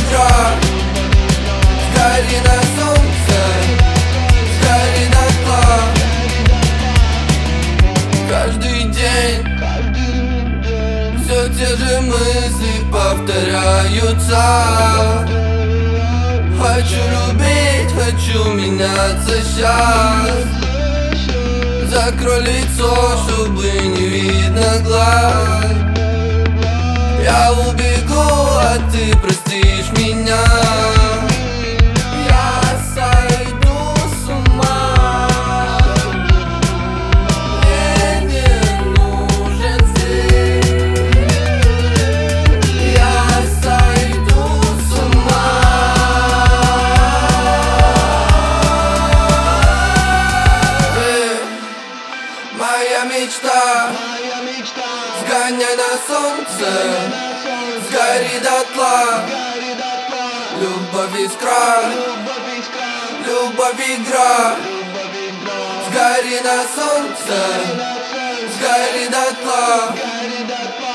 игра. Сгори на солнце, сгори дотла. Каждый день все те же мысли повторяются. Хочу любить, хочу меняться сейчас. Закрой лицо, чтобы не видно глаз. Я убегу, а ты простишь меня. Я сойду с ума. Мне не нужен здесь. Я сойду с ума. Ты моя мечта. Сгоняй на солнце, сгори дотла. Любовь искра, любовь игра. Сгори на солнце, сгори дотла.